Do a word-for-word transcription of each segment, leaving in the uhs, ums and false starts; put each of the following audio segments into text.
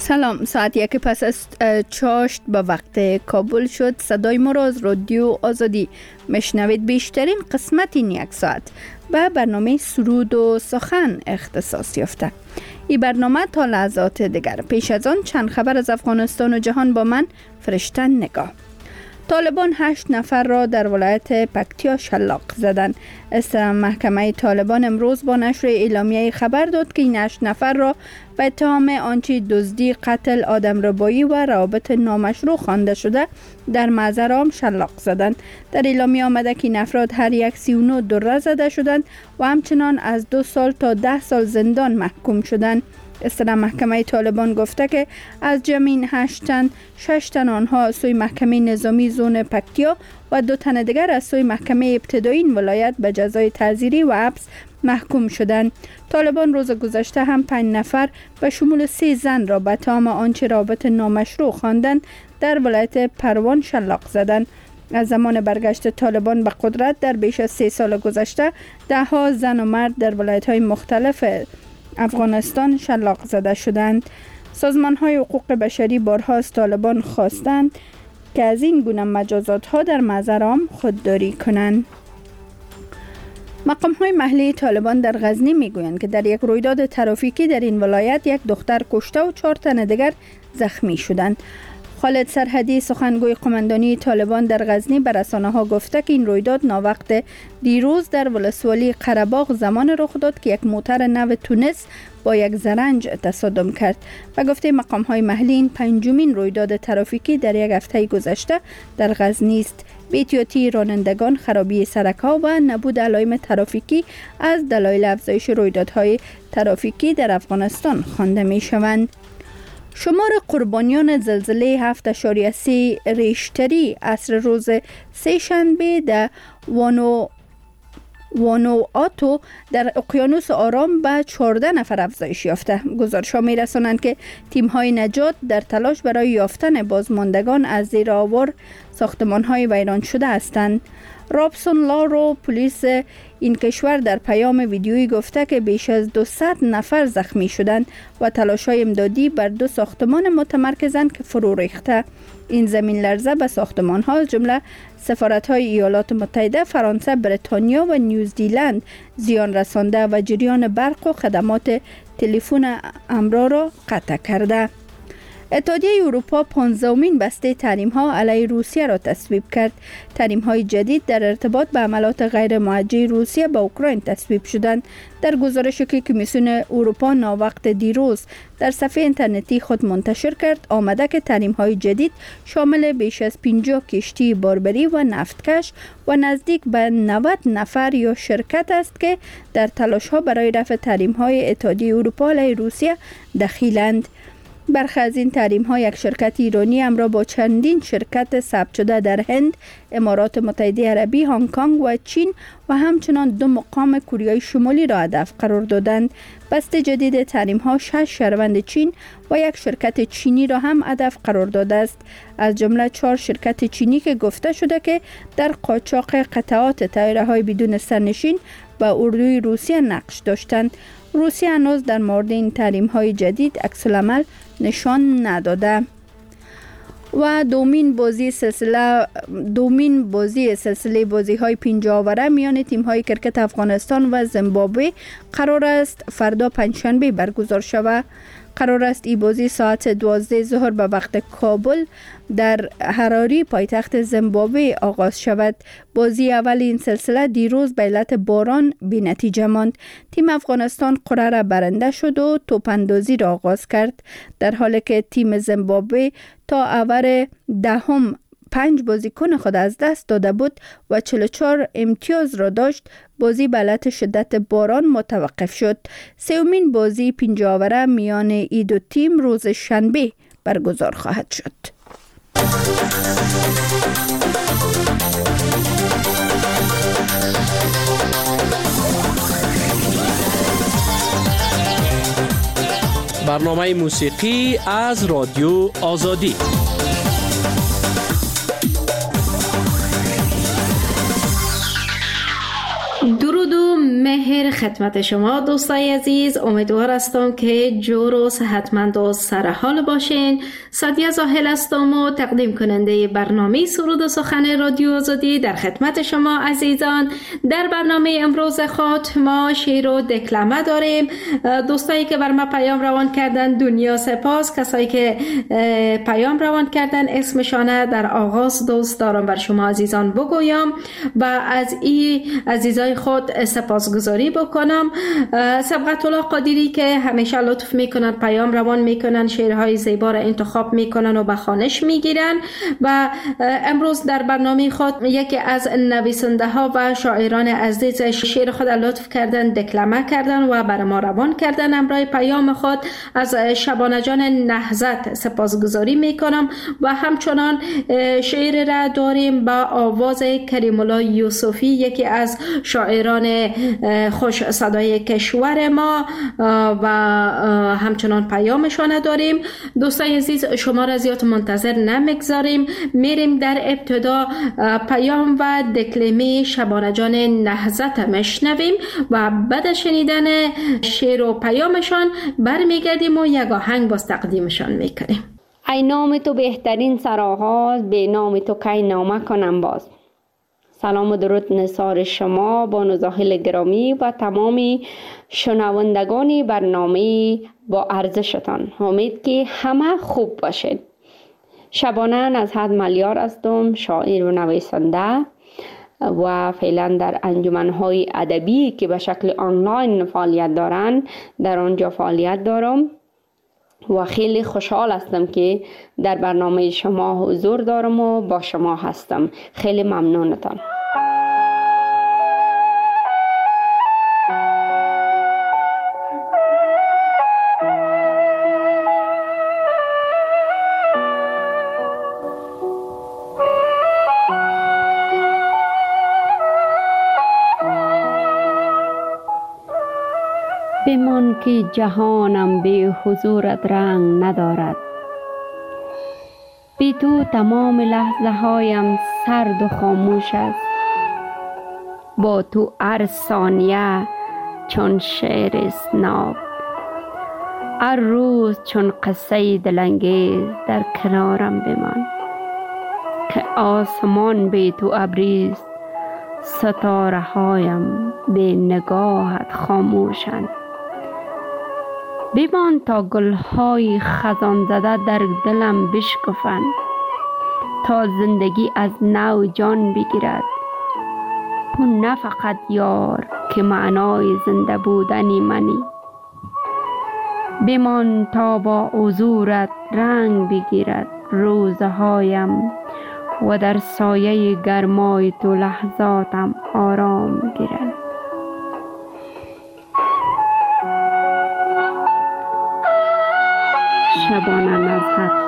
سلام، ساعت یک پس از چاشت به وقت کابل شد. صدای ما را از رادیو آزادی مشنوید. بیشترین قسمت این یک ساعت به برنامه سرود و سخن اختصاص یافته. این برنامه تا لحظات دیگر. پیش از آن چند خبر از افغانستان و جهان با من فرشته نگاه. طالبان هشت نفر را در ولایت پکتیا شلاق زدند. محکمه طالبان امروز با نشر اعلامیه خبر داد که این هشت نفر را به اتهام آنچه دزدی، قتل، آدمربایی و روابط نامشروع خوانده شده در معذرام شلاق زدند. در اعلامیه آمده که این افراد هر یک سی و نه دره زده شدند و همچنان از دو سال تا ده سال زندان محکوم شدند. اصطلاح محکمه طالبان گفته که از جمع این هشت تن، شش تن آنها از سوی محکمه نظامی زون پکتیا و دو تن دیگر از سوی محکمه ابتدایی این ولایت به جزای تعزیری و حبس محکوم شدند. طالبان روز گذشته هم پنج نفر به شمول سه زن را به تهمت آنچه رابط نامشروع خواندند در ولایت پروان شلاق زدند. از زمان برگشت طالبان به قدرت در بیش از سه سال گذشته ده ها زن و مرد در ولایت‌های مختلف افغانستان شلاق زده شدند. سازمان‌های حقوق بشری بارها از طالبان خواستند که از این گونه مجازات‌ها در معذرام خودداری کنند. مقام‌های محلی طالبان در غزنی می‌گویند که در یک رویداد ترافیکی در این ولایت یک دختر کشته و چهار تن دیگر زخمی شدند. خالد سرحدی سخنگوی قماندانی طالبان در غزنی به رسانه‌ها گفته که این رویداد ناوقت دیروز در ولسوالی قره‌باغ زمان رخ داد که یک موتر نو تونس با یک زرنج تصادم کرد و گفته مقام‌های محلی این پنجمین رویداد ترافیکی در یک هفته گذشته در غزنی است. بی‌احتیاطی رانندگان، خرابی سرک‌ها و نبود علائم ترافیکی از دلایل افزایش رویدادهای ترافیکی در افغانستان خوانده می‌شوند. شمار قربانیان زلزله هفت اشاریه سه ریشتری عصر روز سه شنبه در وانو وانوآتو در اقیانوس آرام به چهارده نفر افزایش یافته. گزارش‌ها می‌رسانند که تیم‌های نجات در تلاش برای یافتن بازماندگان از زیر آوار ساختمان‌های ویران شده هستند. رابسون لارو پلیس این کشور در پیام ویدیویی گفته که بیش از دویست نفر زخمی شدند و تلاش‌های امدادی بر دو ساختمان متمرکزند که فرو ریخته. این زمین لرزه به ساختمان‌ها از جمله سفارت‌های ایالات متحده، فرانسه، بریتانیا و نیوزیلند زیان رسانده و جریان برق و خدمات تلفن امرا را قطع کرده. اتحادیه اروپا پانزدهمین بسته تحریم‌ها علیه روسیه را تصویب کرد. تحریم‌های جدید در ارتباط به عملیات غیر موجه روسیه به اوکراین تصویب شدند. در گزارشی که کمیسیون اروپا ناوقت دیروز در صفحه اینترنتی خود منتشر کرد، آمده که تحریم‌های جدید شامل بیش از پنجاه کشتی باربری و نفتکش و نزدیک به نود نفر یا شرکت است که در تلاش‌ها برای رفع تحریم‌های اتحادیه اروپا علیه روسیه دخیلند. برخی از این تحریم‌ها یک شرکت ایرانی همراه با چندین شرکت ثبت شده در هند، امارات متحده عربی، هنگ کنگ و چین و همچنان دو مقام کوریای شمالی را هدف قرار دادند. بسته جدید تحریم‌ها شش شهروند چین و یک شرکت چینی را هم هدف قرار داده است، از جمله چهار شرکت چینی که گفته شده که در قاچاق قطعات طیاره‌های بدون سرنشین به اردوی روسیه نقش داشتند. روسیه هنوز در مورد این تحریم‌های جدید عکس‌العمل نشان نداده. و دومین بازی سلسله دومین بازی سلسله بازی‌های پنجاه اوره میان تیم‌های کرکت افغانستان و زیمبابوه قرار است فردا پنجشنبه برگزار شود. قرار است این بازی ساعت دوازده ظهر به وقت کابل در حراری پایتخت زیمبابوه آغاز شود. بازی اول این سلسله دیروز به علت باران بی نتیجه ماند. تیم افغانستان قرعه را برنده شد و توپاندازی را آغاز کرد، در حالی که تیم زیمبابوه تا آور دهم پنج بازیکن خود از دست داده بود و چهل و چهار امتیاز را داشت. بازی به علت شدت باران متوقف شد. سومین بازی پنجاه اوره میان این دو تیم روز شنبه برگزار خواهد شد. برنامه موسیقی از رادیو آزادی. درود و مهر خدمت شما دوستای عزیز. امیدوار هستم که جور و صحتمند و سرحال باشین. سادیه زاهل هستم و تقدیم کننده برنامه سرود و سخن رادیو آزادی در خدمت شما عزیزان. در برنامه امروز خود ما شعر و دکلمه داریم. دوستایی که بر ما پیام روان کردن دنیا سپاس. کسایی که پیام روان کردن اسمشانه در آغاز دوست دارم بر شما عزیزان بگویم و از این عزیزای خود سپاسگزاری بکنم. سبقت الله قادری که همیشه لطف میکنن، پیام روان میکنن، شعرهای زیبا را انتخاب میکنن و به خوانش میگیرن و امروز در برنامه خود یکی از نویسنده ها و شاعران عزیز شعر خود لطف کردن، دکلمه کردن و بر ما روان کردن. امرای پیام خود از شبانه جان نهضت سپاسگزاری میکنم و همچنان شعر را داریم با آواز کریم الله یوسفی، یکی از شاعران خوش صدای کشور ما و همچنان پیامشان داریم. دوستای عزیز شما را زیاد منتظر نمیگذاریم، میریم در ابتدا پیام و دکلمه شبانه جان نهضت مشنویم و بعد شنیدن شعر و پیامشان برمیگردیم و یک آهنگ باز تقدیمشان میکنیم. ای نام تو بهترین سرآغاز، به نام تو کی نامه کنم باز. سلام و درود نثار شما بانو زاهل گرامی و تمامی شنوندگان برنامه با ارزشتان. امید که همه خوب باشید. شبانه از حد ملیار هستم، شاعر و نویسنده و فعلا در انجمن‌های ادبی که به شکل آنلاین فعالیت دارند در آنجا فعالیت دارم و خیلی خوشحال هستم که در برنامه شما حضور دارم و با شما هستم. خیلی ممنونتان. بمان که جهانم به حضورت رنگ ندارد، بی تو تمام لحظه هایم سرد و خاموش است. با تو هر ثانیه چون شعر اسناب، هر روز چون قصه دلانگیز در کنارم بمان. که آسمان بی تو ابریز، ستاره هایم به نگاهت خاموشند. بمان تا گلهای خزان زده در دلم بشکفند، تا زندگی از نو جان بگیرد. تو نه فقط یار که معنای زنده بودنی منی، بمان تا با حضورت رنگ بگیرد روزهایم و در سایه گرمای تو لحظاتم آرام گیرد. شبانه نزهت.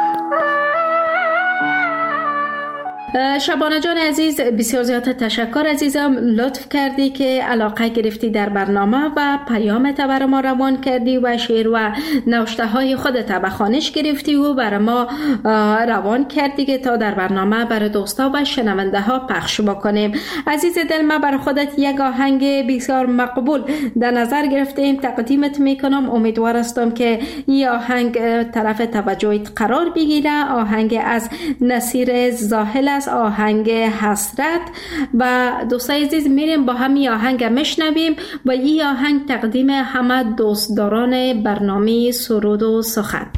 شبانه جان عزیز بسیار زیاد تشکر عزیزم، لطف کردی که علاقه گرفتی در برنامه و پیامت برای ما روان کردی و شعر و نوشته های خودت به خوانش گرفتی و برای ما روان کردی که تا در برنامه برای دوستا و شنونده ها پخش بکنیم. عزیز دل، ما برای خودت یک آهنگ بسیار مقبول در نظر گرفتیم، تقدیمت میکنم. امیدوار هستم که این آهنگ طرف توجهت قرار بگیره. آهنگ از نصیر زاهل است، آهنگ حسرت. و دوستای عزیز میریم با همین آهنگ مشنویم و این آهنگ تقدیم همه دوستداران برنامه سرود و سخن.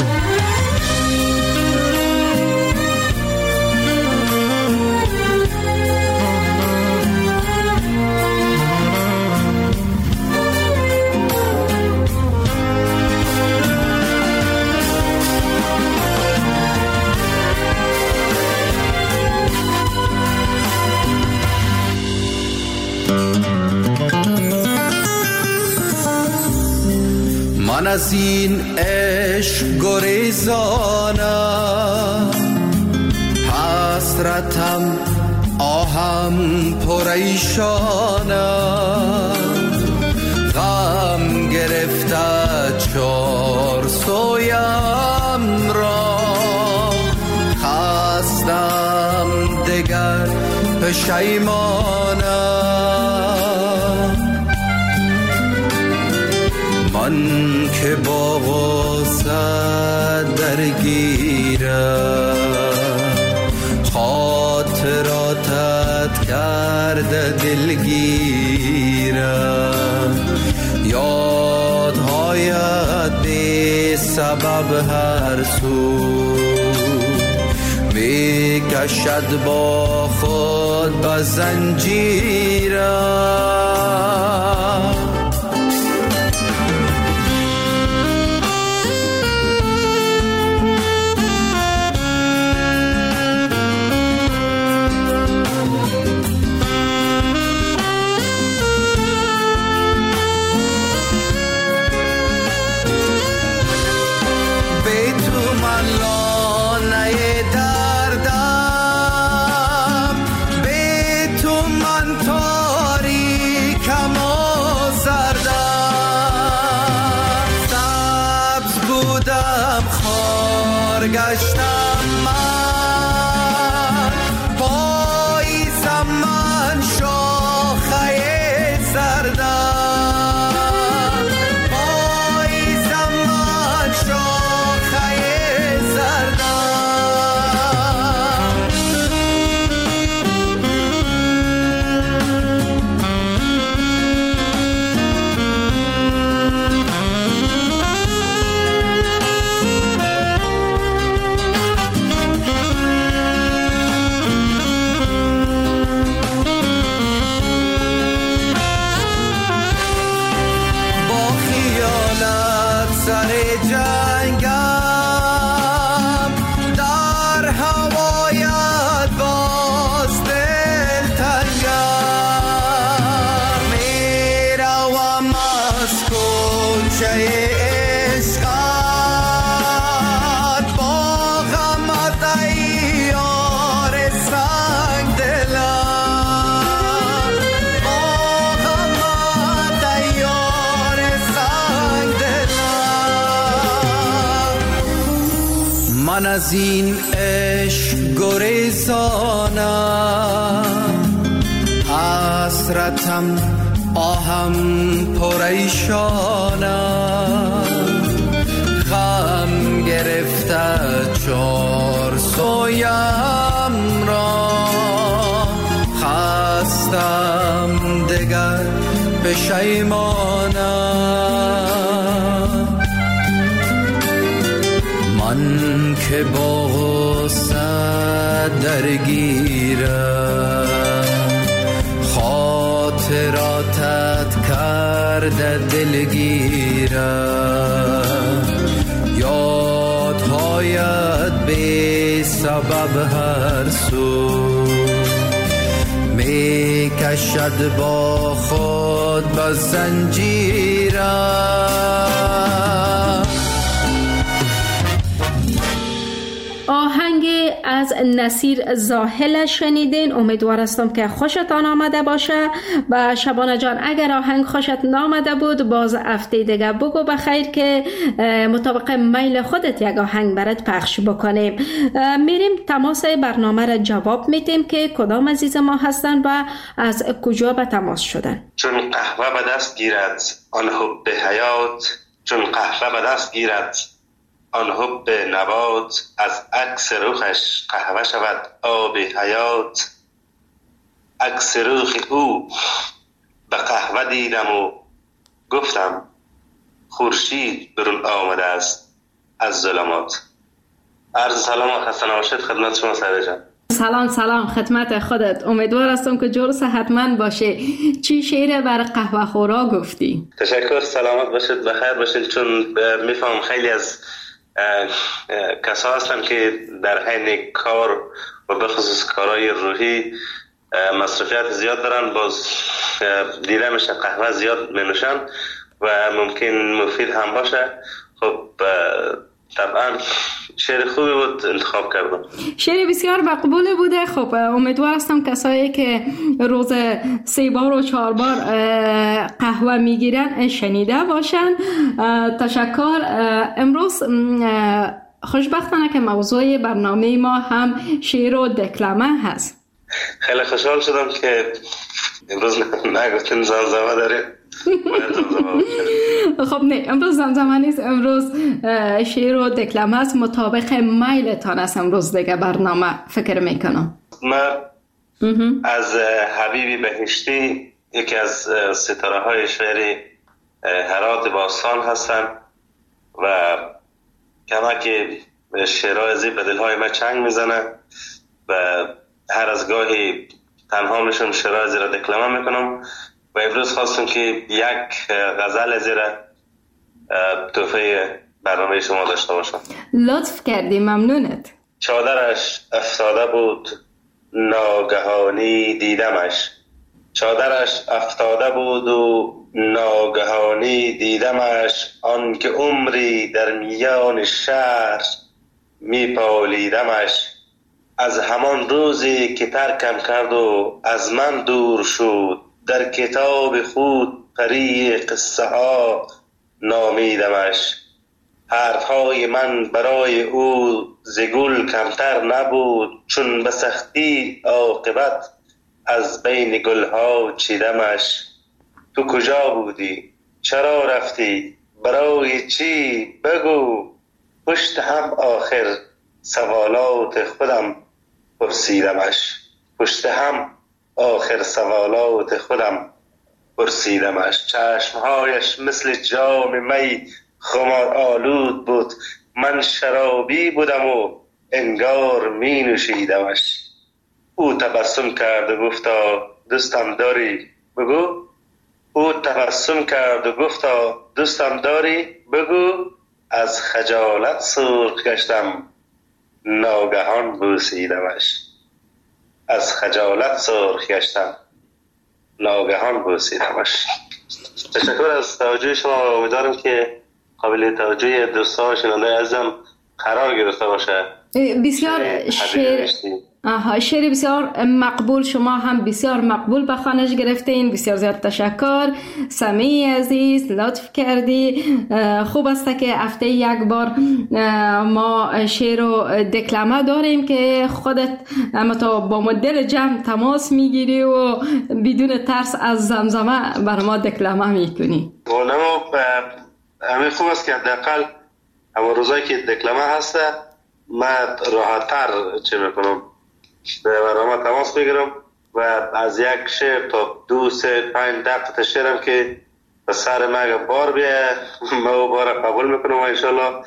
من از این عشق گریزانم، حسرتم آهم پریشانم، غم گرفته چار سویم را، خستم دگر پشیمانم. من که با غصه درگیرم، خاطراتت کرده دلگیرم، یادهایت بی سبب هر سو می کشد با خود به زنجیرم. گشتم من، پاییزم من شاخه زردم، پاییزم من شاخه زردم. من از این عشق گریزانم، حسرتم آهم پریشانم، غم گرفته چار سویم را، خستم دگر پشیمانم. من که با غصه درگیرم، خاطراتت کرده دلگیرم، یادهایت بی سبب هر سو می کشد با خود به زنجیرم. آهنگ از نصیر زاهل شنیدین. امیدوار هستم که خوشتان آمده باشه. و شبانه جان اگر آهنگ خوشت نامده بود باز هفته دیگه بگو بخیر که مطابق میل خودت یک آهنگ برات پخش بکنیم. میریم تماس برنامه را جواب میدیم که کدام عزیز ما هستن و از کجا به تماس شدن. چون قهوه به دست گیرد آن حب حیات، چون قهوه به دست گیرد آن حب نبات، از عکس رخش قهوه شود آب حیات. عکس رخ او به قهوه دیدم و گفتم خورشید برون آمده است از ظلمات. عرض سلام و خسته نباشید خدمت شما سعید جان. سلام سلام خدمت خودت. امیدوار هستم که جور صحتمند باشه. چی شعر بر قهوه خورا گفتی؟ تشکر، سلامت باشید، بخیر باشید. چون میفهم خیلی از کسا هستن که در حین کار و به خصوص کارهای روحی مصرفیت زیاد دارن، باز دیده میشه قهوه زیاد می و ممکن مفید هم باشه. خب طبعا شعر خوبی بود انتخاب کردم. شعر بسیار مقبول بوده. خب امیدوار هستم کسایی که روز سه بار و چهار بار قهوه میگیرن شنیده باشن. تشکر. امروز خوشبختانه که موضوع برنامه ما هم شعر و دکلمه هست. خیلی خوشحال شدم که امروز نگفتیم زمزمه داریم. خب نه امروز زمزمه نیست، امروز شعر و دکلمه است، مطابق میلتان است. امروز دیگه برنامه فکر میکنم من از حبیبی بهشتی، یکی از ستاره های شعر هرات باستان هستم و کمک شعرهای زی به دلهای ما چنگ میزنه و هر از گاهی تنها میشم شعرهای زی را دکلمه میکنم و امروز خواستم که یک غزل زی را تحفه برنامه شما داشته باشم. لطف کردی، ممنونت. چادرش افتاده بود ناگهانی دیدمش، چادرش افتاده بود و ناگهانی دیدمش، آن که عمری در میان شهر میپالیدمش. از همان روزی که ترکم کرد و از من دور شد، در کتاب خود پری قصه ها نامیدمش. حرفهای من برای او ز گل کمتر نبود، چون به سختی عاقبت از بین گلها چیدمش. تو کجا بودی؟ چرا رفتی؟ برای چی؟ بگو. پشت هم آخر سوالات خودم پرسیدمش، پشت هم آخر سوالات خودم پرسیدمش. چشمهایش مثل جام می خمار آلود بود، من شرابی بودم و انگار می نوشیدمش. او تبسم کرد و گفتا دوستم داری؟ بگو. او تبسم کرد و گفتا دوستم داری؟ بگو. از خجالت سرخ گشتم ناگهان بوسیدمش، از خجالت سرخ گشتم ناگهان بوسیدمش. تشکر از توجه شما و امیدوارم که قابل توجه دوستان و شنونده عزیزم قرار گرفته باشه. بسیار شعر آها شعر بسیار مقبول، شما هم بسیار مقبول به خوانش گرفتین. بسیار زیاد تشکر سمی عزیز، لطف کردی. خوب است که هفته یک بار ما شعر و دکلمه داریم که خودت اما تو با مدل جمع تماس میگیری و بدون ترس از زمزمه بر ما دکلمه میکنی. ولو همین خوب است که حداقل اما روزایی که دکلمه هسته من راحت‌تر چه میکنم به برنامه تماس میگیرم و از یک شعر تا دو سه پنج دقیقه شعرم که به سر مگه بار بیه ما بار قبول میکنم و انشالله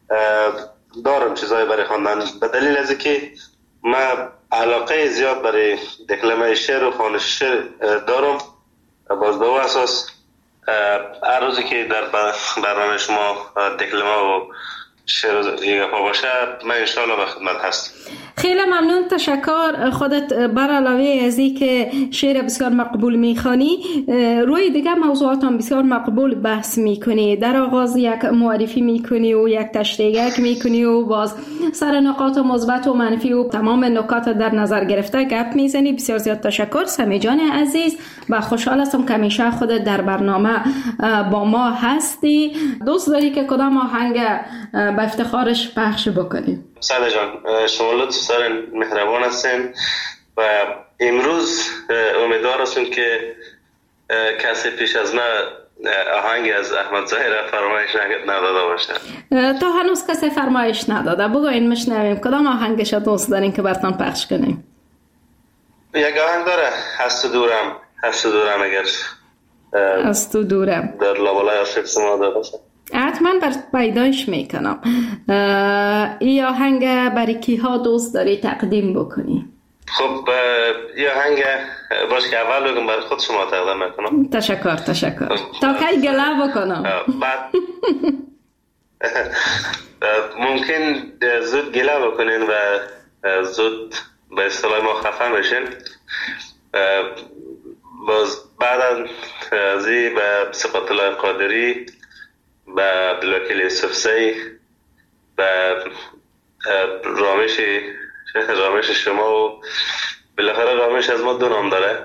دارم چیزایی برای خواندن، به دلیل از که من علاقه زیاد برای دکلمه شعر و خوانش شعر دارم. باز به اساس هر روزی که در برنامه شما دکلمه و شعر دیگه باشه من انشالله به خدمت هستم. خیلی ممنون، تشکر. خودت بر علاوه از این که شعر بسیار مقبول میخوانی روی دیگه موضوعات هم بسیار مقبول بحث میکنی، در آغاز یک معرفی میکنی و یک تشریح میکنی و باز سر نقاط مثبت و منفی و تمام نکات در نظر گرفته گپ میزنی. بسیار زیاد تشکر سمی جان عزیز و خوشحال هستم که همیشه خودت در برنامه با ما هستی. دوست داری که کدام آهنگ به افتخارش پخش بکنیم؟ ساده جان شما لطف دارین، مهربان هستین و امروز امیدوار هستم که کسی پیش از من آهنگ از احمد ظاهر فرمایش نداده باشه. تا هنوز کسی فرمایش نداده، بگوین مشنویم کدام آهنگش دوست دارین که براتون پخش کنیم؟ یک آهنگ داره هست تو دورم، هست تو دورم اگر از تو دورم در لابلای عاشق شما داده باشه حتما بر پیدایش میکنم. این آهنگ برای کی ها دوست داری تقدیم بکنی؟ خب این آهنگ باش که اول بگم برای خود شما تقدیم میکنم. تشکر تشکر تا کی گله بکنم بعد ممکن زود گله بکنین و زود به اصطلاح ما خفه بشین. باز بعد از این به صفت الله قادری به بلوکل یوسفزی به رامش رامش شما و بالاخره رامش از ما دو نام داره.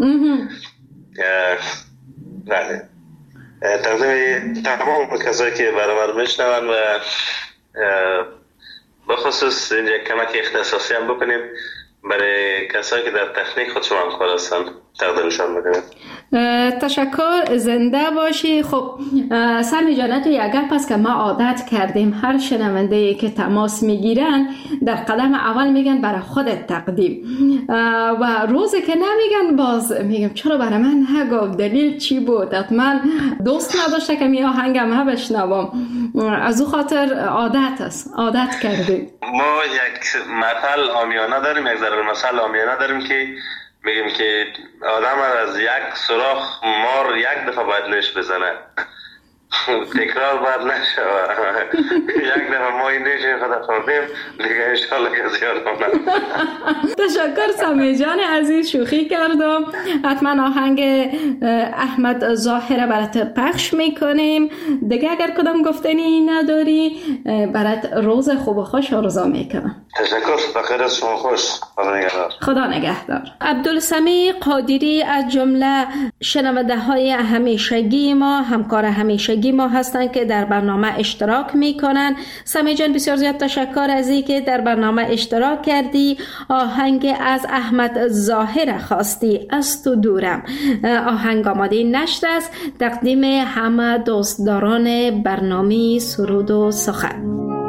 بله تقدیم تمام کسایی که برای من میشنون و بخصوص اینجا کمک اختصاصی هم بکنیم برای کسایی که در تکنیک خودشون همکار هستن تقدیمشان میکنم. تشکر، زنده باشی. خب سمی جان، تو یک گپ است که ما عادت کردیم هر شنونده ای که تماس میگیرن در قدم اول میگن برای خودت تقدیم و روزی که نمیگن باز میگم چرا برای من نگفت، دلیل چی بود؟ حتما دوست نداشته که می آهنگم ها بشنوم. از او خاطر عادت است، عادت کردیم. ما یک مثل عامیانه داریم، یک ضرب مثل عامیانه داریم که میگیم که آدم از یک سوراخ مار یک دفعه باید نش بزنه، تکرار باید نشوه. یک دفعه ما این نیش خدا خوردیم دیگه انشالله که زیاد کنم. تشکر سمی جان عزیز، شوخی کردم. حتما آهنگ احمد ظاهره برات پخش میکنیم. دیگه اگر کدام گفتنی نداری برات روز خوب و خوش آرزو میکنم. تشکر، بخیر از شما، خوش. خدا نگهدار. خدا نگهدار. عبدالسمیع قادری از جمله شنونده های همیشگی ما، همکار همیشگی ما هستند که در برنامه اشتراک میکنن. سمی جان بسیار زیاد تشکر از این که در برنامه اشتراک کردی. آهنگ از احمد ظاهره خواستی، از تو دورم. آهنگ آماده نشر است، تقدیم همه دوستداران برنامه سرود و سخن.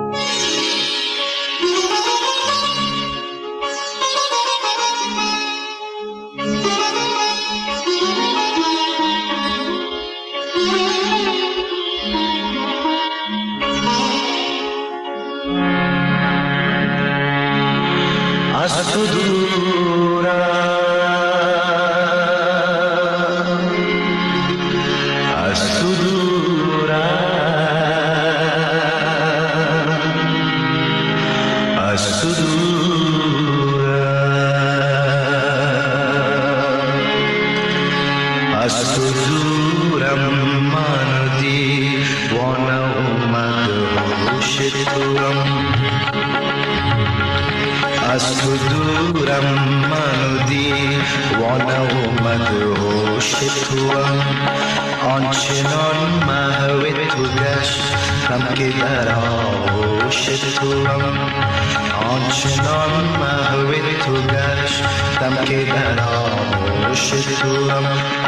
از تو دورم، از تو دورم، از تو دورم، از تو دورم. من دیوانه اومد هوش توام، از تو دورم. من دیوانه اومد هوش توام، آنچنان محو تو گشتم که در آغوش توام، آنچنان محو تو گشتم که در آغوش توام.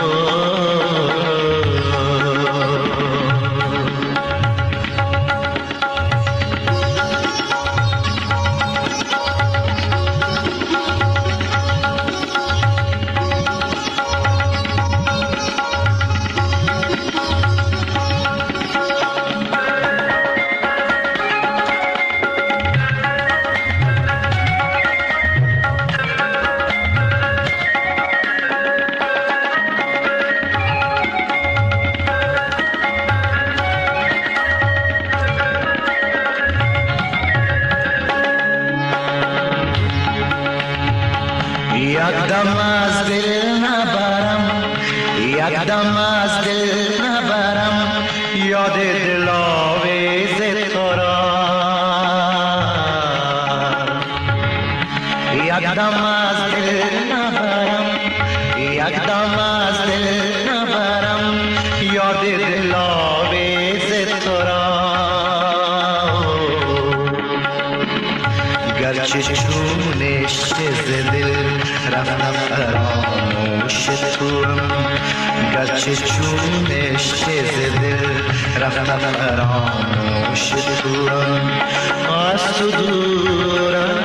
یکدم از دل نبرم، یکدم از دل نبرم یاد دلاویز تو را، یکدم از دل نبرم، یکدم از دل نبرم یاد دلاویز تو را. گرچه چونش ز دل رفتم فراموش توام، گرچه چونش ز دل رفتم فراموش توام. از تو دورم،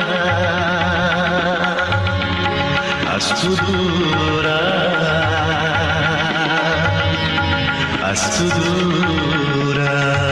از تو دورم، از تو دورم.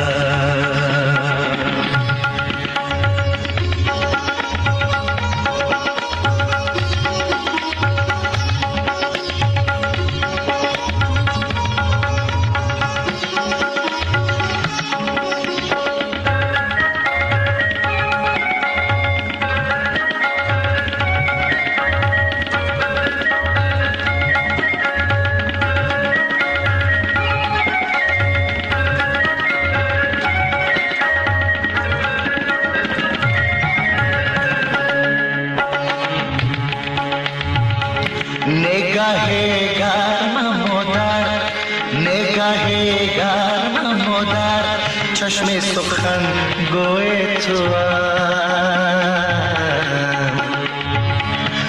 نگاه گرمم و در نگاه گرمم و در چشم سخن گوی تو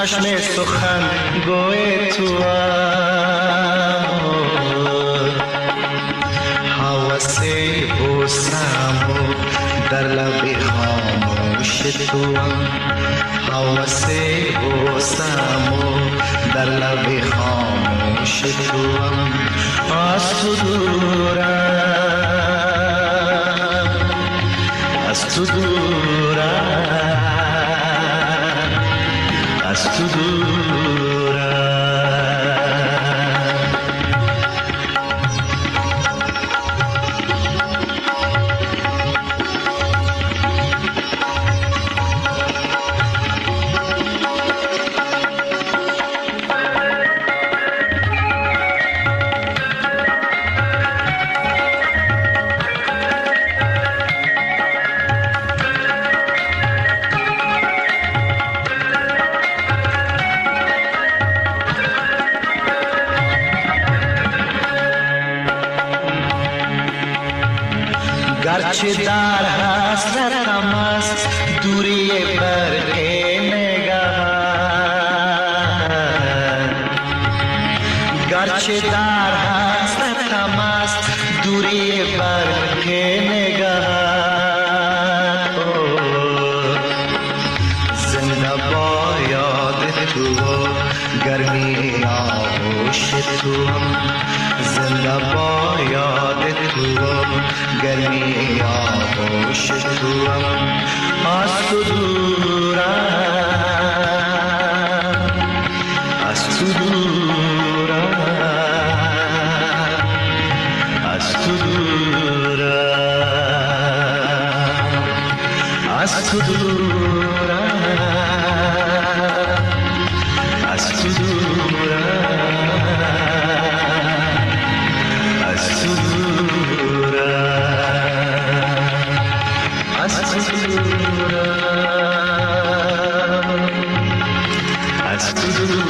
چشم سخن گوی تو حوث بوسم در لب خاموش تو حوث بوسم در لب خاموش تو از تو دورم از تو دورم از تو دورم گرچه در حسرتم است دوری برق نگهت گرچه در حسرتم است دوری برق نگهت زنده با یاد تو گرمی آغوش تو زنده با یاد تو گرمی آغوش تو از تو دورم از تو دورم از تو دورم از تو دورم از تو دورم از تو دورم از تو دورم از تو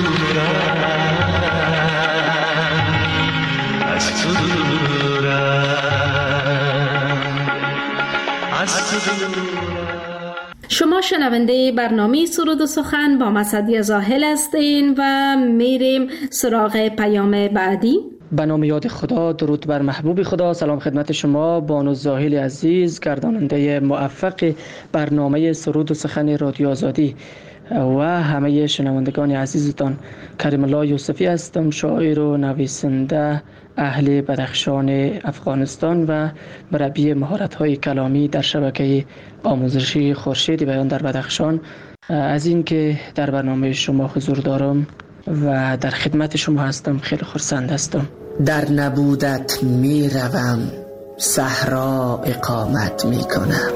دورم از تو دورم از تو دورم. شما شنونده برنامه سرود و سخن با مسعدی زاهل هستین و میریم سراغ پیام بعدی. به نام یاد خدا، درود بر محبوب خدا. سلام خدمت شما بانو زاهل عزیز، گرداننده موفق برنامه سرود و سخن رادیو آزادی و همه شنوندگان عزیزتان. کریم الله یوسفی هستم، شاعر و نویسنده اهل بدخشان افغانستان و مربی مهارت‌های کلامی در شبکه آموزشی خورشید بیان در بدخشان. از این که در برنامه شما حضور دارم و در خدمت شما هستم خیلی خرسند هستم. در نبودت می روم صحرا اقامت می کنم،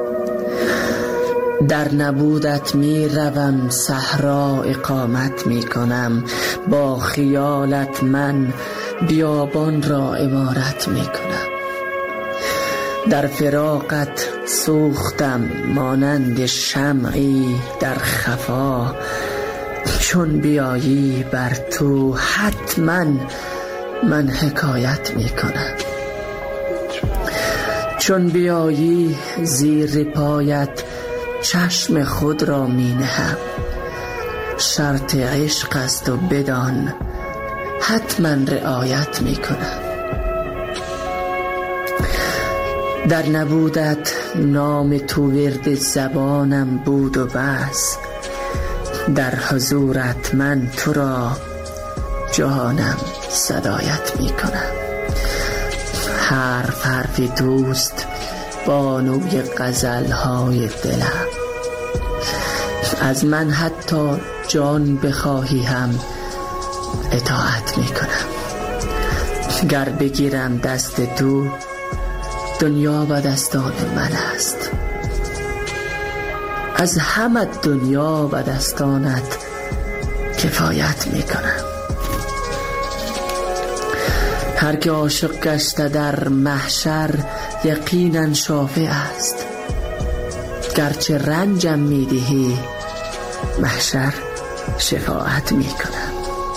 در نبودت می روم صحرا اقامت می کنم، با خیالت من بیابان را عمارت می کنم. در فراقت سوختم مانند شمعی در خفا، چون بیایی بر تو حتما من حکایت می کنم. چون بیایی زیر پایت چشم خود را می نهم، شرط عشق است و بدان حتما رعایت می کنم. در نبودت نام تو ورد زبانم بود و بس، در حضورت من تو را جانم صدایت می کنم. حرف حرفی دوست بانوی غزلهای دلم، از من حتی جان بخواهی هم اطاعت می کنم. گر بگیرم دست تو دنیا و دستان من است، از همه دنیا و دستانت کفایت می کنم. هر که عاشق گشته در محشر یقینا شافع است، گرچه رنجم می دهی محشر شفاعت می کنم.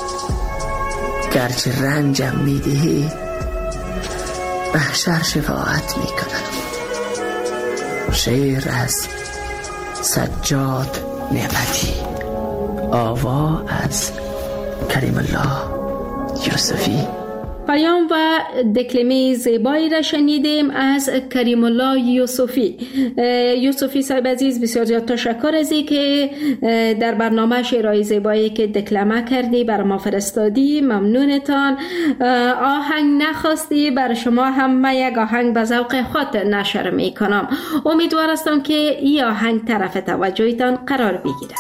گرچه رنجم می دهی محشر شفاعت می کنم. شعر از سجاد نعمتی. آوا از کریم الله یوسفی. پیام و دکلمه زیبایی را شنیدیم از کریم الله یوسفی. یوسفی صاحب عزیز، بسیار زیاد تشکر از این که در برنامه شعرهای زیبایی که دکلمه کردی بر ما فرستادی. ممنونتان. آهنگ نخواستی، بر شما هم من یک آهنگ به ذوق خود نشر می کنم. امیدوار هستم که این آهنگ طرف توجهتان قرار بگیرد.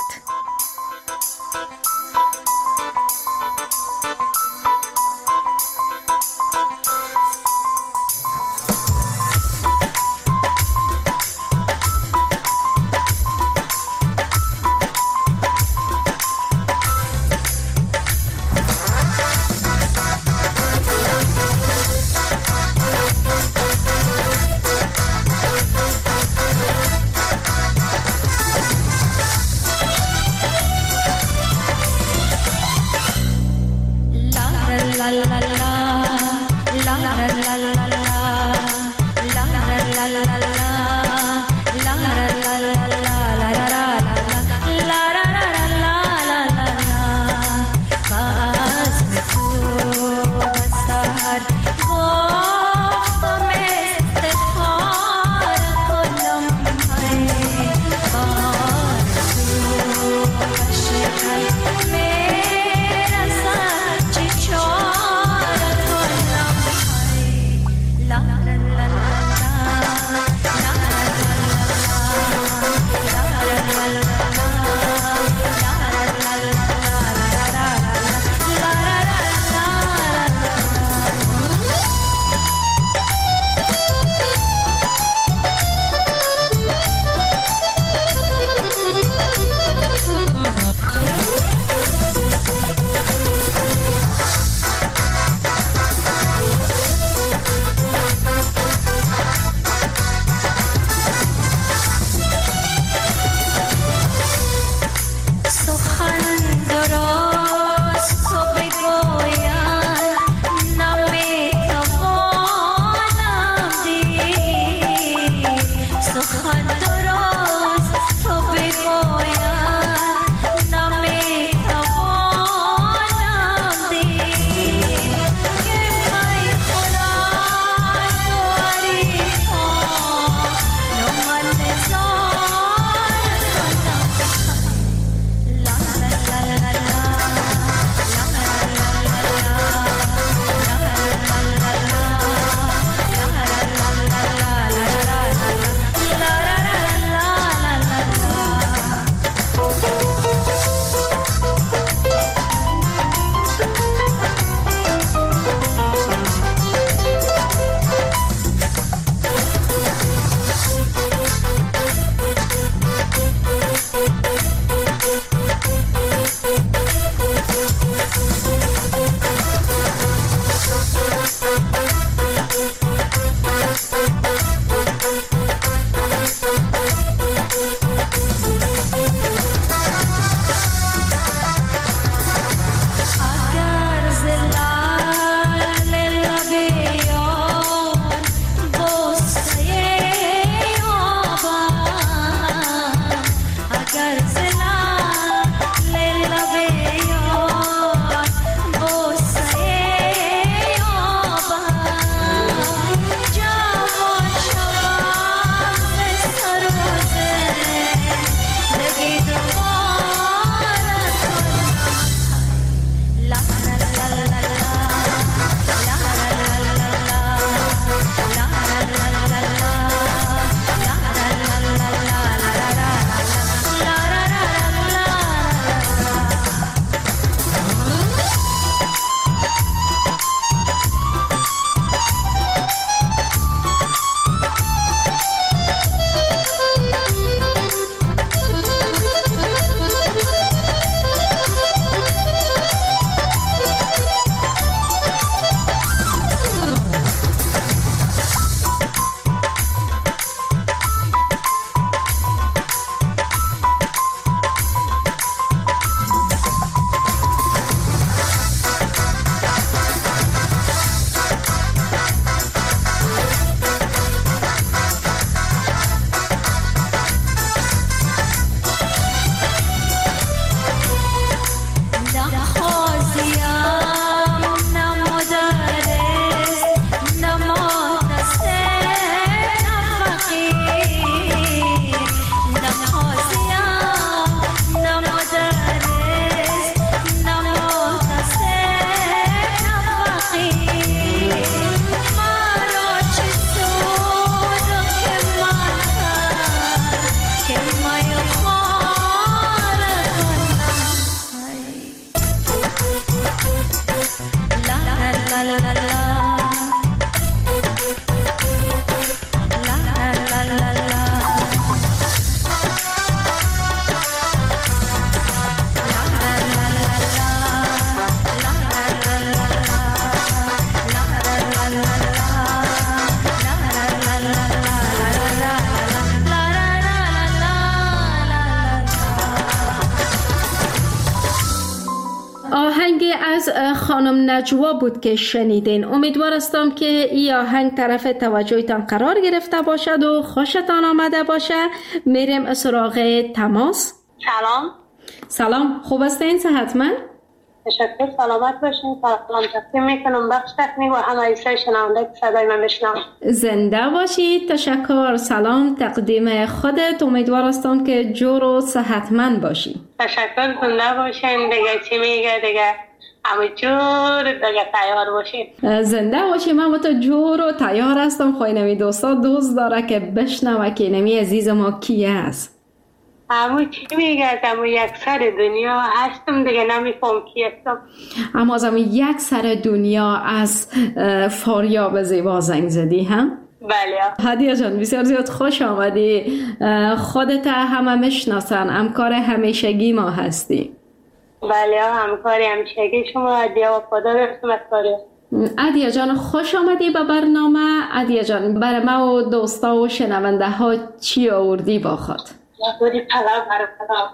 آهنگ از خانم نجوا بود که شنیدین. امیدوار هستم که این آهنگ طرف توجهتان قرار گرفته باشد و خوشتان آمده باشه. میریم سراغ تماس. سلام. سلام، خوب هستین؟ صحتمند؟ تشکر، سلامت باشین. سلام تقدیم میکنم بخش تکنیک و همه ایسای شنونده که صدای من بشنوند. زنده باشید. تشکر. سلام تقدیم خودت. امیدوار هستم که جور و صحتمند باشی. تشکر، زنده باشین. دیگه چی میگه دیگه همه جور دیگه تیار باشین. زنده باشیم. من تو جور و تیار هستم. خواهی نمی دوستا دوست داره که بشنوه که نمی عزیز ما کیه است. همون چی میگه از همون یک سر دنیا هستم دیگه نمیفهم کی هستم. اما از همون یک سر دنیا از فاریاب زیبا زنگ زدی هم؟ بله. هدیه جان بسیار زیاد خوش آمدی. خودت همه میشناسن، همکار همیشگی ما هستی. بله همکار همیشگی شما. هدیه و پادر هستم از کاری. هدیه جان خوش آمدی به برنامه. هدیه جان برای ما و دوستا و شنونده ها چی آوردی با خود؟ بودی پلاو برای پلاو.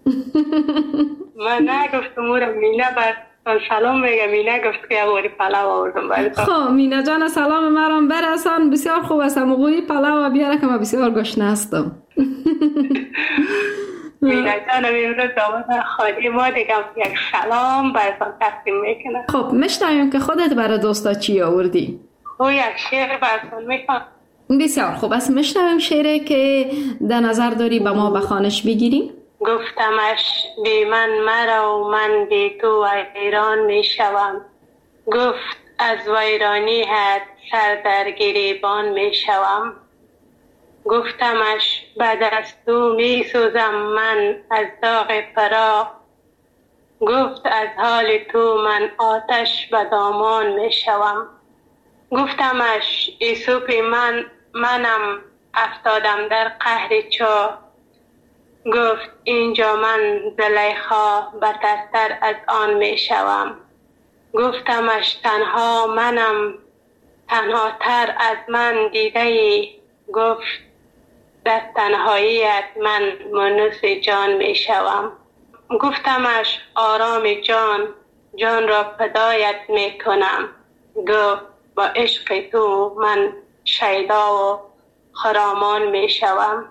من نگفتم مورم مینه بر سلام میگه. مینه گفت که بودی پلاو آوردم برای تو. خب مینه جان سلام مرام برسان. بسیار خوب است. مگوی پلاو بیاره که من بسیار گشنه هستم. مینه جان امروز داماد خالی ما دیگه یک سلام براتون تقدیم میکنم. خب میشنویم که خودت برای دوستا چی آوردی؟ او یک شعر براتون میکنم. بسیار خوب است. میشنویم شعری که در نظر داری به ما بخوانش بگیریم. گفتمش بی من مرا و من بی تو ویران میشوم. گفت از ویرانی هد سر در گریبان میشوم. گفتمش بعد از تو میسوزم من از داغ فراق. گفت از حال تو من آتش به دامان میشوم. گفتمش ایسوپی من منم افتادم در قهر چاه. گفت اینجا من زلیخا بترتر از آن می شوم. گفتمش تنها منم تنها تر از من دیده ای. گفت در تنهاییت من منوس جان می شوم. گفتمش آرام جان جان را فدایت می کنم. گفت با عشق تو من شیدا و خرامان می شوم.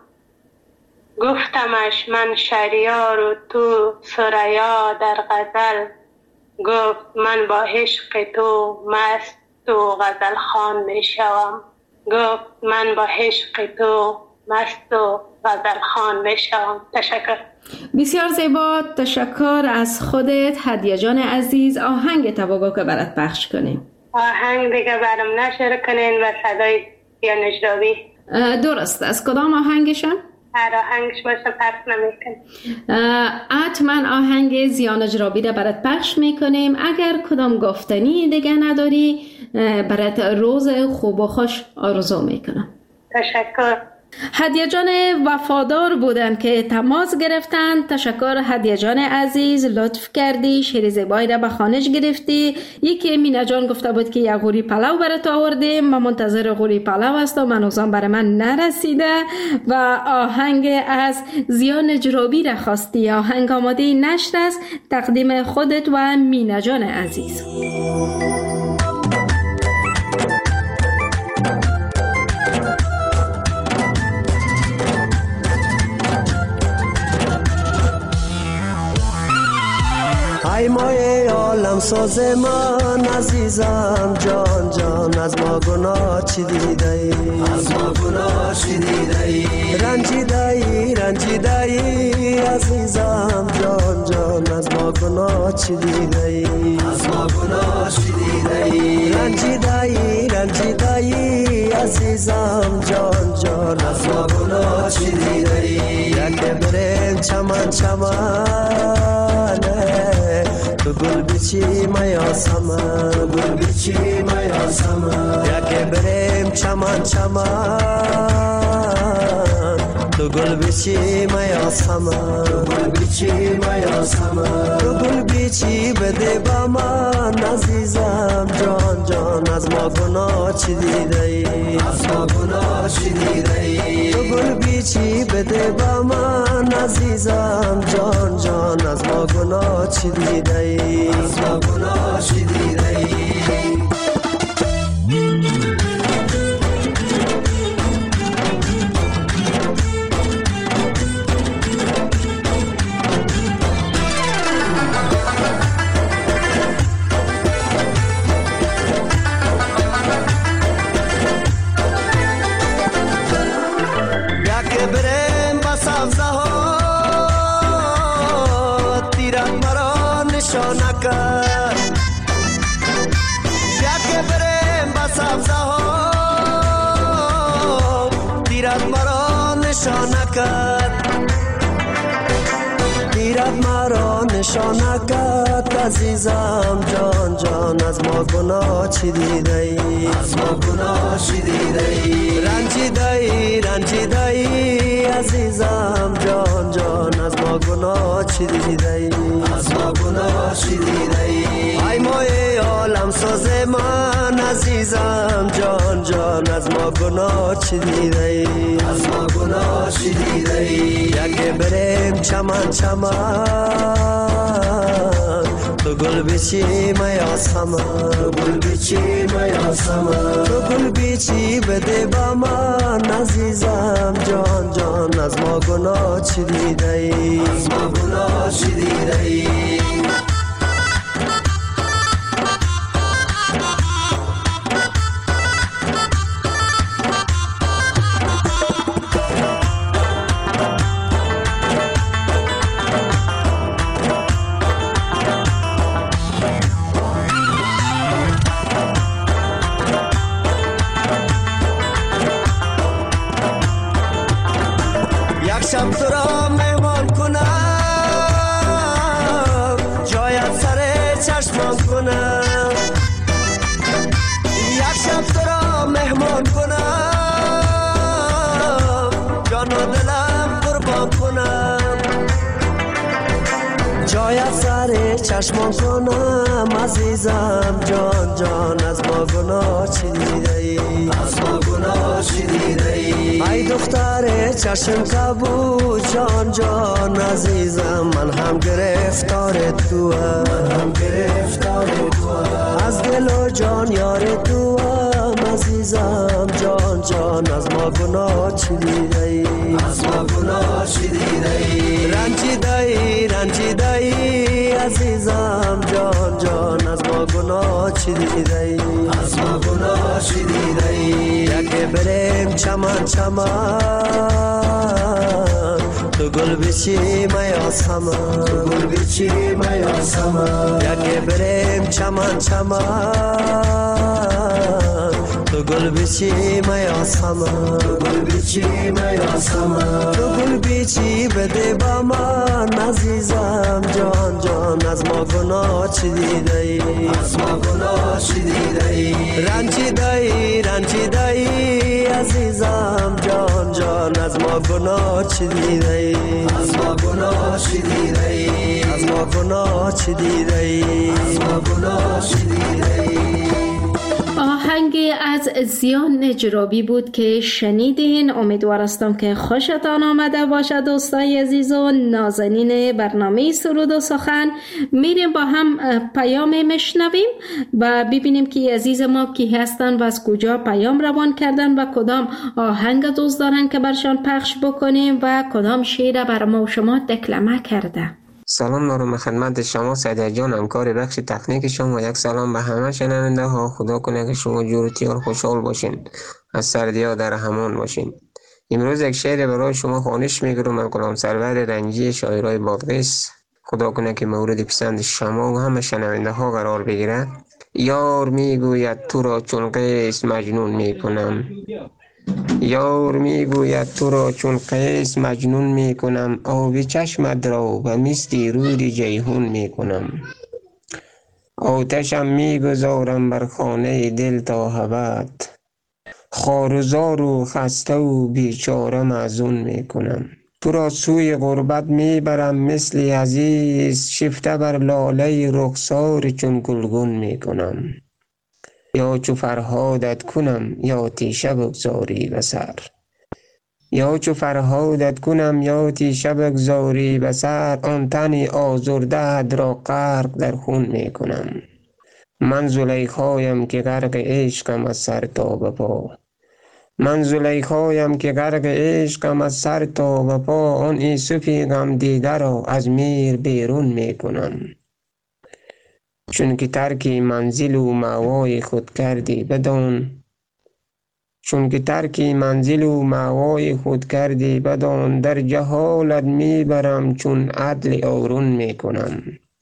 گفتمش من شریار و تو سریا در غزل. گفت من با عشق تو مست و غزل خوان می شوم. گفت من با عشق تو مست و غزل خوان می شوم. تشکر. بسیار زیبا. تشکر از خودت هدیه جان عزیز. آهنگ تباگو که برات پخش کنیم. آهنگ دیگه برام نشر کنین و صدای یا نجرابی. درست. از کدام آهنگشم؟ هر آهنگش باشه پخش نمیکن. حتما آهنگ زیان اجرابی را برات پخش میکنیم. اگر کدام گفتنی دیگه نداری برات روز خوب و خوش آرزو میکنم. تشکر. هدیه جان وفادار بودن که تماس گرفتن. تشکر هدیه جان عزیز. لطف کردی شعر زیبایی را به خوانش گرفتی. یکی مینه جان گفته بود که یک غوری پلاو برات آوردیم. من منتظر غوری پلاو هستم. هنوزم برای من نرسیده. و آهنگ از زیان اجرابی را خواستی. آهنگ آماده نشر است. تقدیم خودت و مینه جان عزیز. ای مایه عالم ساز من عزیزم جان جان از ما گناه چی دیده ای؟ از ما گناه چی دیده ای؟ رنجیده ای رنجیده ای عزیزم جان جان از ما گناه چی دیده ای؟ از ما گناه چی دیده ای؟ رنجیده ای رنجیده ای عزیزم جان جان از ما گناه چی دیده ای؟ یک برین چمن چمن تو گل بیچی میاسم تو گل بیچی میاسم یکی بریم چمن چمن تو گل بیچی میاسم تو گل بیچی میاسم تو گل بیچی بده با من عزیزم جان جان از ما گناه چی دیده ای از ما گناه چی دیده ای تو گل بیچی بده با من عزیزم جان جان از ما گناه چی دیده ای از ما گناه چی دیده ای دیرت مرا نشانکت عزیزم جان جان از ما گناه چی دیده ای از ما گناه چی دیده ای رنجیده ای رنجیده ای عزیزم جان جان از ما گناه چی دیده ای از ما گناه چی دیده ای ای مای عالم ساز من عزیزم جان جان از ما گناه چی دیده ای از ما گناه چی دیده ای یکی بریم چمن چمن تو گل بیچی میاسم تو گل بیچی میاسم تو گل بیچی بده با من عزیزم جان جان از ما گناه چی دیده ای از ما گناه چی دیده ای شب تو را مهمان کنم جایت سر چشمان کنم یک شب تو را مهمان کنم جان و دلم قربان کنم جایت سر چشمان کنم عزیزم جان جان از ما گناه چی دیده ای از ما گناه چی دیده ای ای دختر چشم کبود جان جان عزیزم من هم گرفتار تو من هم گرفتار تو از دل و جان یار تو عزیزم جان جان از ما گناه چی دیده ای از ما گناه چی دیده ای رنجیده ای رنجیده ای عزیزم جان جان از ما گناه چی دیده ای از ما گناه چی دیده ای یکی بریم چمن چمن تو گل بیچی میاسم تو گل بیچی میاسم یکی بریم چمن چمن تو گل بیچی میاسم تو گل بیچی میاسم تو گل بیچی بده با من عزیزم جان جان از ما گناه چی دیده ای از ما گناه چی دیده ای رنجیده ای رنجیده ای عزیزم جان جان از ما گناه چی دیده ای از ما گناه چی دیده ای از ما گناه چی دیده ای از ما گناه چی دیده ای آهنگ از زیان نجرابی بود که شنیدین. امیدوار هستم که خوشتان آمده باشه دوستای عزیز و نازنین برنامه سرود و سخن. میریم با هم پیام میشنویم و ببینیم که عزیز ما کی هستن و از کجا پیام روان کردن و کدام آهنگ دوست دارن که برشان پخش بکنیم و کدام شعر بر ما و شما دکلمه کرده. سلام دارم خدمت شما سعید جان، همکار بخش تکنیک شما و یک سلام به همه شنونده ها. خدا کنه که شما جورتی و خوشحال باشین، از سردی ها در امان باشین. امروز یک شعر برای شما خوانش میگیرم از غلام سرور رنجی شاعرای بادغیس. خدا کنه که مورد پسند شما و همه شنونده ها قرار بگیره. یار میگوید تو را چون قیس مجنون میکنم، یار میگوید تو را چون قیس مجنون میکنم، آبی چشمت را و مثل رود جیحون میکنم. آتشم میگذارم بر خانه دل تا ابد، خارزار و خسته و بیچاره معزون میکنم. تو را سوی غربت میبرم مثل عزیز، شفته بر لاله رخسار چون گلگون میکنم. یا چو فرهادت کنم یا تیشه بگذاری بسر، یا چو فرهادت کنم یا تیشه بگذاری بسر، آن تنی آزرده را غرق در خون میکنم. من زلیخایم که غرق عشقم از سر تا به پا، من زلیخایم که غرق عشقم از سر تا به پا، آن یوسفی غم دیده را از میر بیرون میکنم. چون که ترکی منزل و مأوای خود کردی بدان، چون که ترکی منزل و مأوای خود کردی بدان، در جهالت میبرم چون عدل آرون میکنم.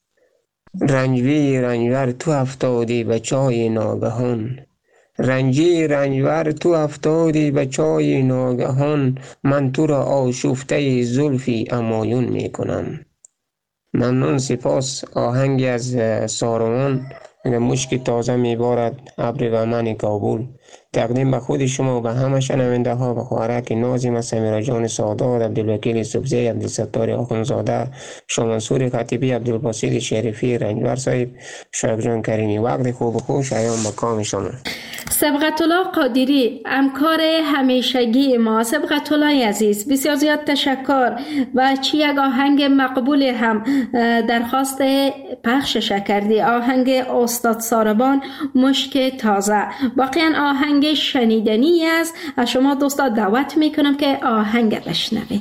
رنجوی رنجور تو افتادی به چای ناگهان، رنجی رنجور تو افتادی به چای ناگهان، من تو را آشفته زلفی همایون میکنم. ممنون، سپاس. آهنگی از ساروان، مشک تازه میبارد ابر بهمن کابل، تقدیم به خود شما و به همه شنونده ها و خوارک نازم سمیرا جان سادات، عبدالوکیل سبزی، عبدالستار آخونزاده، شامنصور خطیبی، عبدالباسط شریفی، رنجور صاحب، شایب جان کریمی. وقت خوب و خوش ایام به کام شما. سبقت الله قادری، همکار همیشگی ما. سبقت الله عزیز، بسیار زیاد تشکر و چی یک آهنگ مقبول هم درخواست پخشش کردی، آهنگ استاد ساربان مشک تازه. واقعا آهنگ شنیدنی است. از شما دوستا دعوت میکنم که آهنگ بشنوید.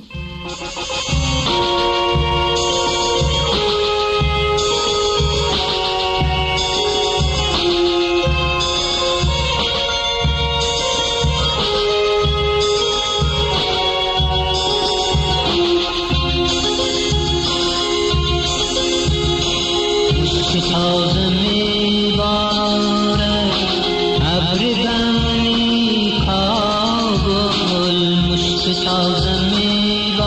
تازه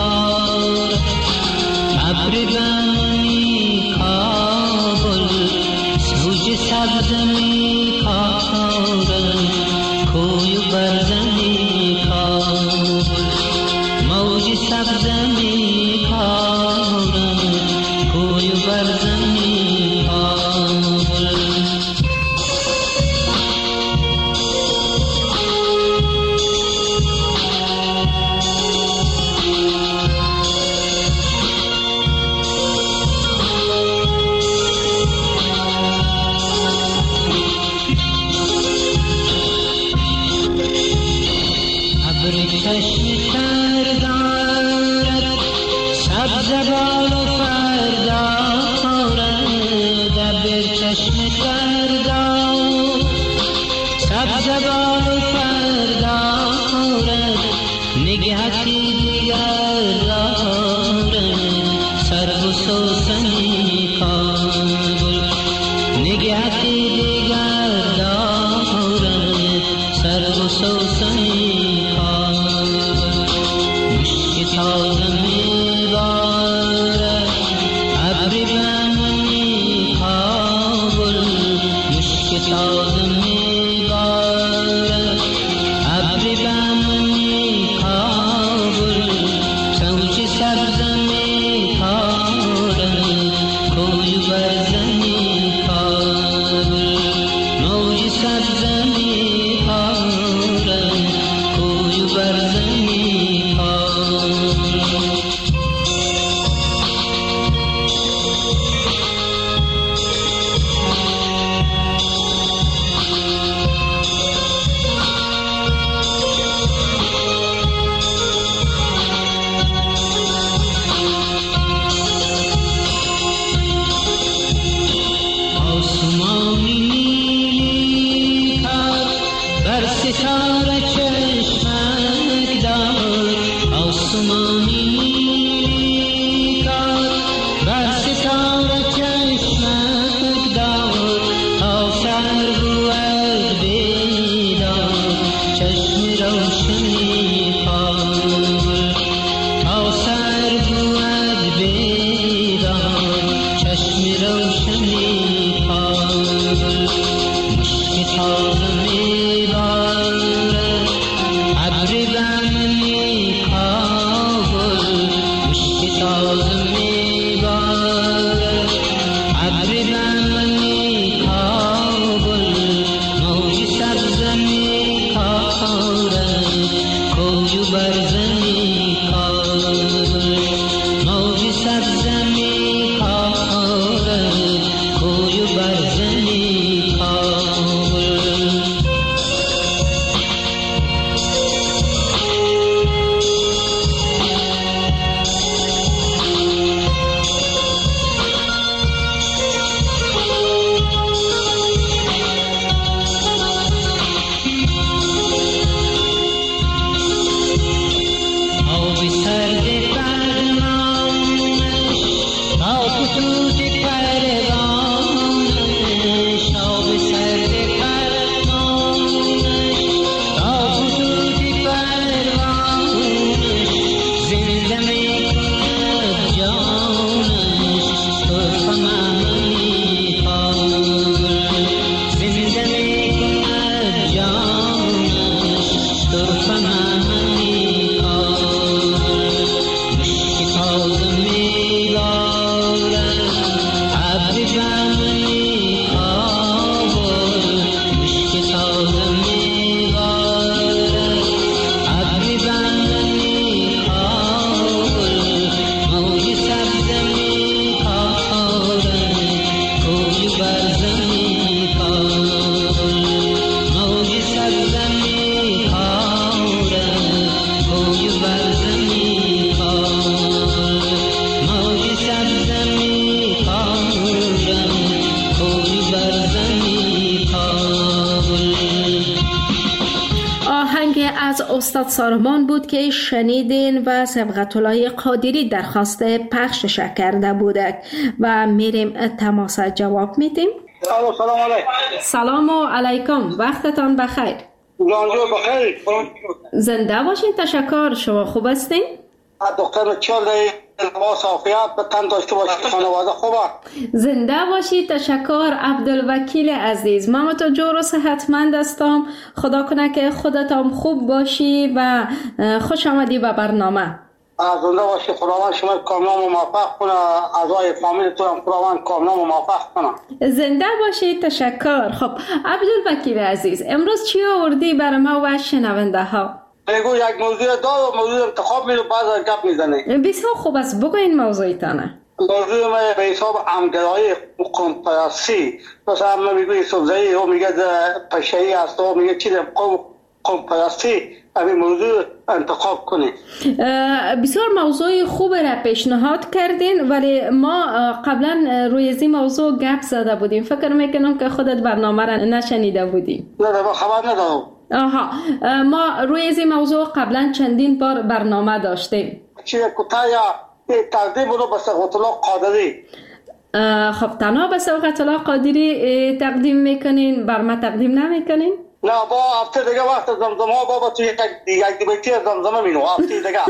از استاد سارمان بود که شنیدین و صبغت الله قادری درخواست پخشش کرده بودک و میریم تماس جواب میدیم. سلام علیکم. سلام علیکم، وقتتان بخیر. جانجو بخیر. زنده باشین. تشکر. شما خوب هستین؟ دکتر چاله لباس عافیت به تن داشته باشید. خانواده خوبه؟ زنده باشید. تشکر عبدالوکیل عزیز. من تو جور و صحتمند هستم. خدا کنه که خودتان خوب باشی و خوش آمدی به برنامه. زنده باشی. خداوند شما کاملا موفق کنه. اعضای فامیلتون هم خداوند کاملا موفق کنه. زنده باشید. تشکر. خب عبدالوکیل عزیز، امروز چی آوردی برای ما و شنونده ها؟ بگو یک موضوع دار و موضوع انتخاب میرو بعد گپ میزنی. بسیار خوب است، بگو این موضوعتانه. موضوع ما به حساب همگرایی قوم پرستی. مثلا ما میگو یوسف زئی او میگه پشه‌ای است او میگه چی قوم قوم پرستی. همین موضوع انتخاب کنی. بسیار موضوع خوب را پیشنهاد کردین، ولی ما قبلا روی این موضوع گپ زده بودیم. فکر میکنم که خودت برنامه را نشنیده بودی. نه نه خبر ندارم. آها، ما روی این موضوع قبلا چندین بار برنامه داشتیم. چیه کتایا تقدیم رو به صبغت الله قادری. خب تنها به صبغت الله قادری تقدیم میکنین، بر ما تقدیم نمیکنین؟ نه با هفته دیگه وقت زمزمه ها بابا تو یک یک بیتی زمزمه مینو هفته دیگه.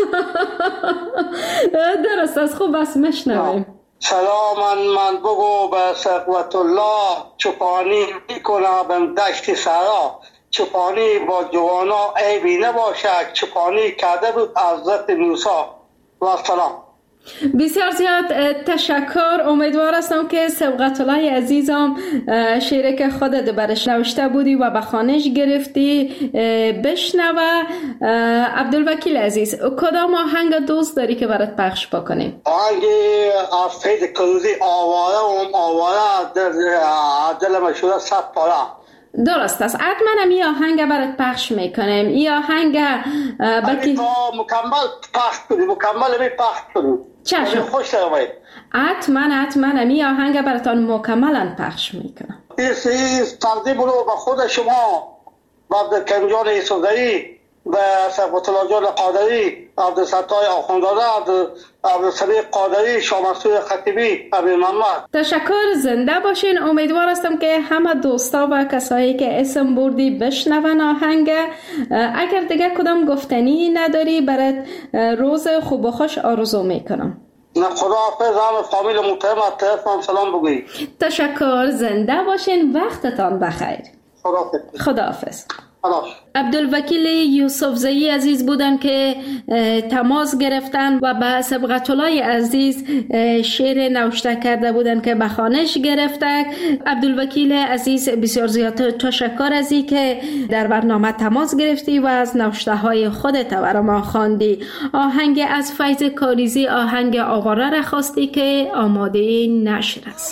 درست است، خوب است، مشنویم. سلام من بگو به صبغت الله چوپانی میکنه بم دشت سرا. چوپانی با جوانا عیبی نباشد. چوپانی کرده بود حضرت موسی. و سلام. بسیار زیاد تشکر. امیدوار هستم که صبغت الله عزیزم شعری که خودت برش نوشته بودی و به خوانش گرفتی بشنوه. عبدالوکیل عزیز، کدام آهنگ دوست داری که برات پخش بکنیم؟ آهنگ از فید کروزی آواره و آواره دل مشهور صد پاره. درست است، حتما هم این آهنگ برات پخش میکنیم. این آهنگ بلکه مکمل پخش کنیم، مکمل می پخش کنیم. چشم. خوش دارمید. حتما حتما هم این آهنگ براتان مکملا پخش میکنم. این تقدیم رو به خود شما، به عبدالکریم جان یوسف زئی، به صبغت الله جان قادری، عبدالستار آخوندزاده، عبدالصدیق قادری، شاه مسعود خطیبی، ابی محمد. تشکر. زنده باشین. امیدوار هستم که همه دوستا و کسایی که اسم بردی بشنون آهنگ. اگر دیگه کدام گفتنی نداری برات روز خوب و خوش آرزو میکنم. نه خدا حافظ. همه فامیل محترم از طرفم سلام بگویی. تشکر. زنده باشین. وقتتان بخیر. خدا حافظ. خدا حافظ. عبدالوکیل یوسف زئی عزیز بودن که تماس گرفتن و به صبغت الله عزیز شعر نوشته کرده بودن که به خوانش گرفته. عبدالوکیل عزیز بسیار زیاد تشکر از این که در برنامه تماس گرفتی و از نوشته های خودت برای ما خواندی. آهنگ از فیض کاریزی، آهنگ آواره را خواستی که آماده نشر است.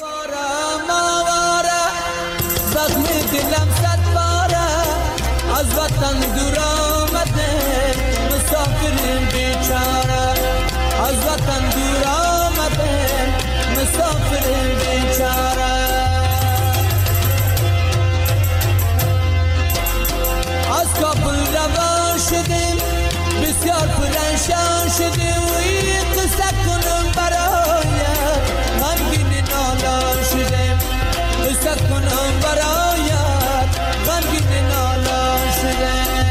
از وطن دور آمده مسافر بیچاره. از وطن دور آمده مسافر بیچاره. از کابل روان شدیم بسیار پرنشان شدیم و این قصه کنم برایت غمگین نالان شدیم. قصه کنم برایت غمگین نالان شدیم.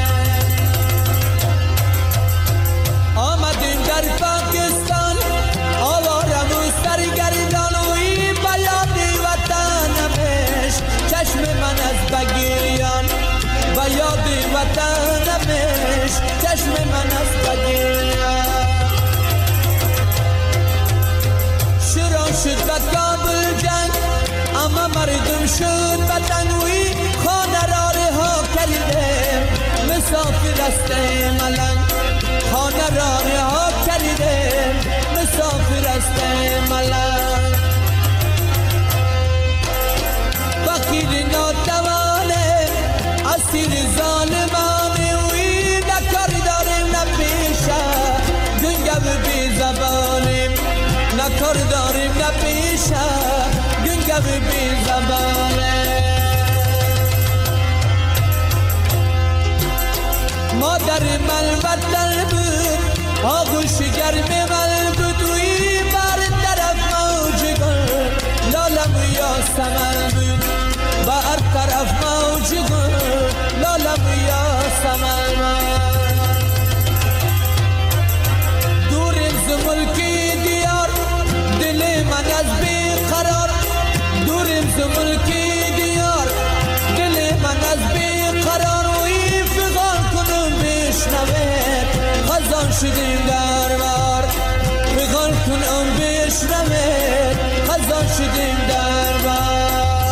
آمدیم در پاکستان آوارم و سرگردان و این بیاد وطنمش چشم من از بگیریان. بیاد وطنمش چشم من از بگیریان. شروع شد به کابل جنگ اما مردم شد بدنوی. خانه را رها کردیم مسافر است ملنگ. خانه را رها کردیم مسافر است ملنگ. فقیر ناتوانه اسیر ظالمانه وی نکار داریم نپیشه گنگو بی زبانیم. نکار داریم نپیشه گنگو بی زبانه. ما مادر من وطن بود آغوش گرم من بود روی بر طرف موج گل لالم یاسمن بود بر طرف موج گل لالم یاسمن دورم ز ملکی دیار دل من از بیقرار دورم ز ملکی دیار دل من از بیقرار وی فغان کنم بشنوه خزان شدیم در بار فغان کنم بشنوه خزان شدیم در بار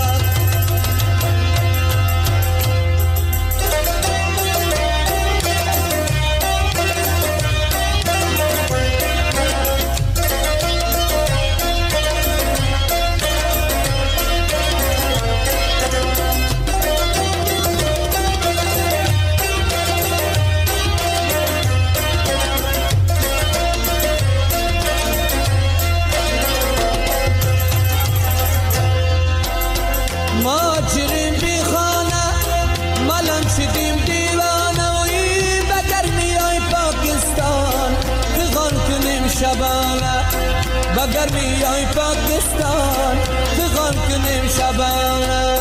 بگر میای پاکستان فغان کنیم شبانه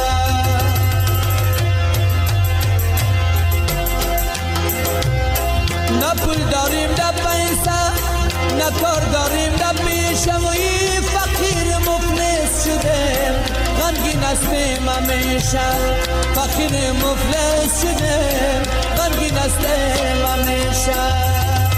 نه پول داریم نه پیسه نه کار داریم نه پیشه وی فقیر مفلس شدیم غمگین هستیم همیشه فقیر مفلس شدیم غمگین هستیم همیشه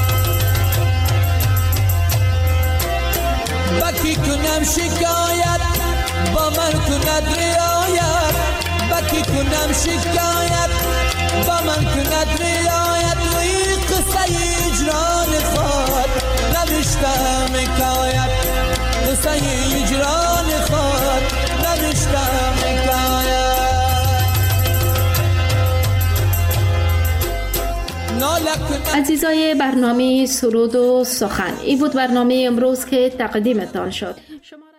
بکی کنم شکایت با من کند رعایت بکی کنم شکایت با من کند رعایت وی قصه اجران خود نوشتم حکایت قصه اجران خود نوشتم حکایت عزیزای برنامه سرود و سخن، این بود برنامه امروز که تقدیمتان شد. شما